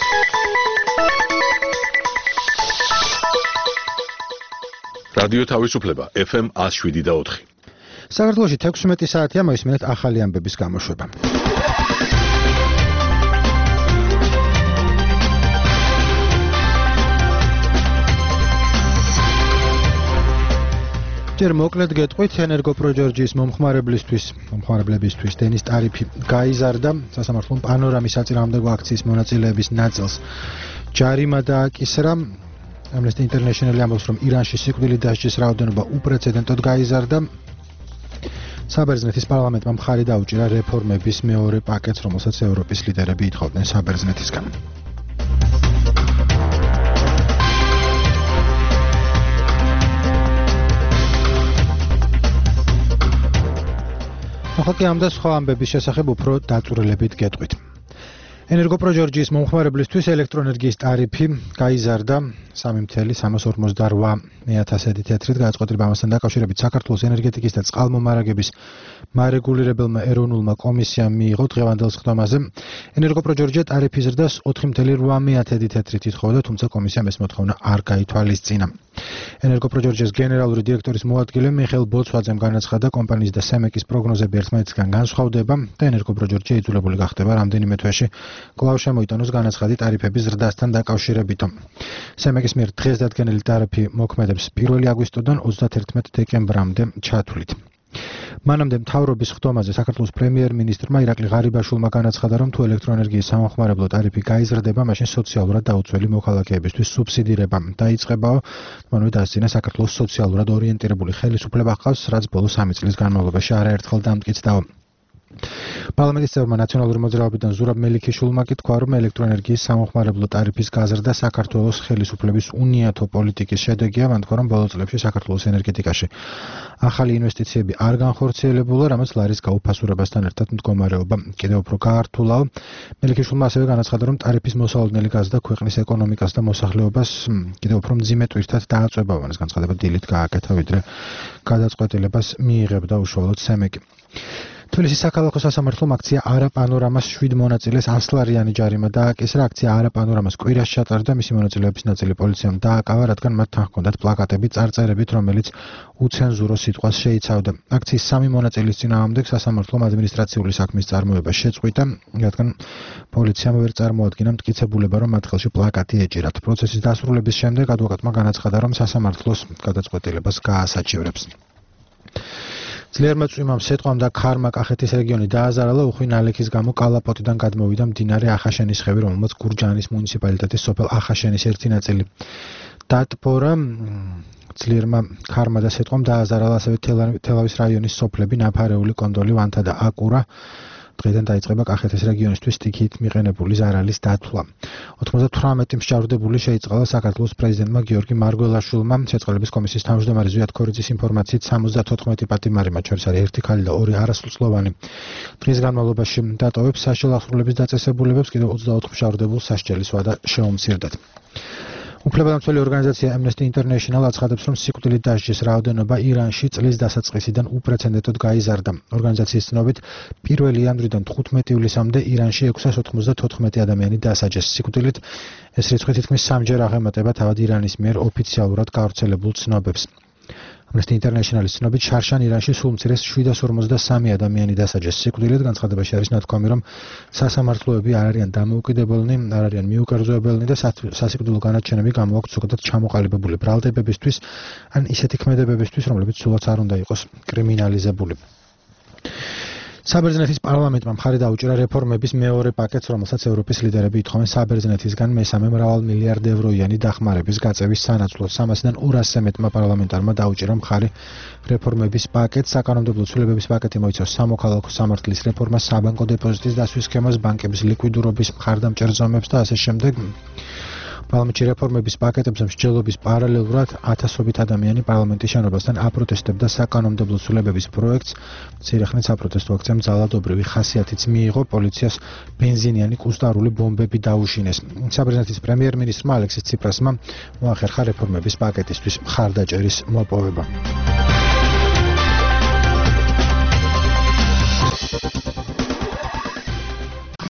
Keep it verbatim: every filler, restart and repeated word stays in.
რადიო თავისუფლება ეფ ემ one oh seven და four. საქართველოში თექვსმეტი საათია მოისმინეთ ახალი ამბების გამოშვება. ჯერ მოკლედ გეტყვით ენერგოპროჯორჯის მომხმარებლისთვის, მომხმარებლებისთვის დენის ტარიფი გაიზარდა, სასამართლომ პანორამის საწინააღმდეგო აქციის მონაწილეების ნაწილს ჯარიმა დააკისრა. Amnesty International ამბობს, რომ ირანში სიკვდილით დასჯის რაოდენობა უპრეცედენტოდ გაიზარდა. საბერძნეთის პარლამენტმა მხარი დაუჭირა რეფორმების მეორე პაკეტს, რომელსაც ევროპის ლიდერები ითხოვდნენ საბერძნეთისგან. ახლა კი ამ და სხვა ამბების შესახებ უფრო დაწვრილებით გეტყვით. ენერგოპროჯორჯის მომხმარებლისთვის ელექტროენერგიის ტარიფი გაიზარდა სამი ათეული ორმოცდაოთხ ათასი თეთრით გადაწყვეტილება ამასთან დაკავშირებით საქართველოს ენერგეტიკის და წყალმომარაგების მარეგულირებელმა ეროვნულმა კომისიამ მიიღო დღევანდელ სხდომაზე. ენერგოპროჯორჯია ტარიფის ზრდას ოთხი ათეული ორმოცდაათი თეთრით ითხოვდა, თუმცა კომისიამ ეს მოთხოვნა არ გაითვალისწინა. ენერგოპროჯორჯის გენერალური დირექტორის მოადგილე მიხეილ ბოცვაძემ განაცხადა, კომპანიის და სემეკის პროგნოზები ერთმანეთისგან განსხვავდება და ენერგოპროჯორჯია იძულებული გახდება რამდენიმე თვეში კვლავ შემოიტანოს განაცხადი ტარიფების ზრდასთან დაკავშირებით. სემეკის მიერ დღეს დადგენილი ტარიფი მოქმედებს პირველი აგვისტოდან ოცდაათერთმეტ დეკემბრამდე ჩათვლით. მანამდე მთავრობის სხდომაზე საქართველოს პრემიერ-მინისტრმა ირაკლი ღარიბაშვილმა განაცხადა, რომ თუ ელექტროენერგიის სამომხმარებლო ტარიფი გაიზრდება, მაშინ სოციალურად დაუცველი მოქალაქეებისთვის სუბსიდირება დაიწყებაო. მანვე დასძინა საქართველოს სოციალურად ორიენტირებული ხელისუფლება ჰყავს, რაც ბოლო სამი წლის განმავლობაში არაერთხელ დამტკიცდაო. პარლამენტის წევრმა ნაციონალური მოძრაობიდან ზურაბ მელიქიშვილმა კი თქვა, რომ ელექტროენერგიის სამომხმარებლო ტარიფის გაზრდა საქართველოს ხელისუფლების უნიათო პოლიტიკის შედეგია. მან თქვა, რომ ბოლო წლებში საქართველოს ენერგეტიკაში ახალი ინვესტიციები არ განხორციელებულა, რამაც ლარის გაუფასურებასთან ერთად მდგომარეობა კიდევ უფრო გაართულაო. მელიქიშვილმა ასევე განაცხადა, რომ ტარიფის მოსალოდნელი გაზრდა ქვეყნის ეკონომიკას და მოსახლეობას კიდევ უფრო მძიმე ტვირთად დააწვება. მან ეს განცხადება დილით გააკეთა, ვიდრე გადაწყვეტილებას მიიღებდა უშუალოდ სემეკი. თბილისის საქალაქო სასამართლომ აქცია არა პანორამას შვიდ მონაწილეს ასლარიანი ჯარიმა დააკისრა. აქცია არა პანორამას კვირას ჩატარდა, მისი მონაწილეების ნაწილი პოლიციამ დააკავა, რადგან მათ თან ჰქონდათ პლაკატები წარწერებით, რომელიც უცენზურო სიტყვას შეიცავდა. აქციის სამი მონაწილის წინააღმდეგ სასამართლომ ადმინისტრაციული საქმის წარმოება შეწყვიტა, რადგან პოლიციამ ვერ წარმოადგინა მტკიცებულება, რომ მათ ხელში პლაკატი ეჭირათ. პროცესის დასრულების შემდეგ ადვოკატმა განაცხადა, რომ სასამართლოს გადაწყვეტილებას გაასაჩივრებს. ძლიერმა წვიმამ სეტყვამ და ქარმა კახეთის რეგიონი დააზარალა. უხვი ნალექის გამო კალაპოტიდან გადმოვიდა მდინარე ახაშენის ხევი, რომელმაც გურჯაანის მუნიციპალიტეტის სოფელ ახაშენის ერთი ნაწილი დატბორა. ძლიერმა ქარმა და სეტყვამ დააზარალა ასევე თელავის რაიონის სოფლები ნაფარეული, კონდოლი, ვანთა და აკურა. დღეიდან დაიწყება კახეთის რეგიონისთვის სტიქიით მიყენებული ზარალის დათვლა. ოთხმოცდათვრამეტი მსჯავრდებული შეიწყალა საქართველოს პრეზიდენტმა გიორგი მარგველაშვილმა. შეწყალების კომისიის თავმჯდომარე ზვიად ქორიძის ინფორმაციით სამოცდათოთხმეტი პატიმარი, მათ შორის არის ერთი ქალი და ორი არასრულწლოვანი. დღის განმავლობაში დატოვებს საშუალო აღსრულების დაწესებულებებს, კიდევ ოცდაოთხ მსჯავრდებულს სასჯელის ვადა შეუმცირდათ. უფლებადამცველი ორგანიზაცია Amnesty International აცხადებს, რომ სიკვდილით დასჯის რაოდენობა ირანში წლის დასაწყისიდან უპრეცედენტოდ გაიზარდა. ორგანიზაციის ცნობით, პირველი იანვრიდან თხუთმეტი ივლისამდე ირანში ექვსას ოცდაოთხ ადამიანი დასაჯეს სიკვდილით. ეს რიცხვი თითქმის სამჯერ აღემატება თავად ირანის მიერ ოფიციალურად გავრცელებულ ცნობებს. Amnesty International-ის ცნობით, შარშან ირანში სულ მცირეს შვიდას ორმოცდასამი ადამიანი დასაჯეს სიკვდილით. განცხადებაში არის ნათქვამი, რომ სასამართლოები არ არიან დამოუკიდებლნი, არ არიან მიუკერძოებელნი და სასიკვდილო განაჩენები გამოაქვთ ზოგადად ჩამოყალიბებული ბრალდებებისთვის ან ისეთი ქმედებებისთვის, რომლებიც სულაც არ უნდა იყოს კრიმინალიზებული. საბერძნეთის პარლამენტმა მხარი დაუჭირა რეფორმების მეორე პაკეტს, რომელსაც ევროპის ლიდერები ითხოვენ საბერძნეთისგან მესამე მრავალმილიარდ ევროიანი დახმარების გაწევის სანაცვლოდ. სამასიდან ორასზე მეტმა პარლამენტარმა დაუჭირა მხარი რეფორმების პაკეტს. საკანონმდებლო ცვლილებების პაკეტი მოიცავს სამოქალაქო სამართლის რეფორმას, საბანკო დეპოზიტის დასვის სქემას, ბანკების ლიკვიდურობის მხარდამჭერ ზომებს და ასე შემდეგ. პარლამენტში რეფორმების პაკეტებზე მსჯელობის პარალელურად ათასობით ადამიანი პარლამენტის შენობასთან აპროტესტებდა საკანონმდებლო ცვლილებების პროექტს. მცირე ხნით საპროტესტო აქციამ ძალადობრივი ხასიათიც მიიღო, პოლიციას ბენზინიანი კუსტარული ბომბები დაუშინეს. საბერძნეთის პრემიერ-მინისტრმა ალექსის ციპრასმა მოახერხა რეფორმების პაკეტისთვის მხარდაჭერის მოპოვება.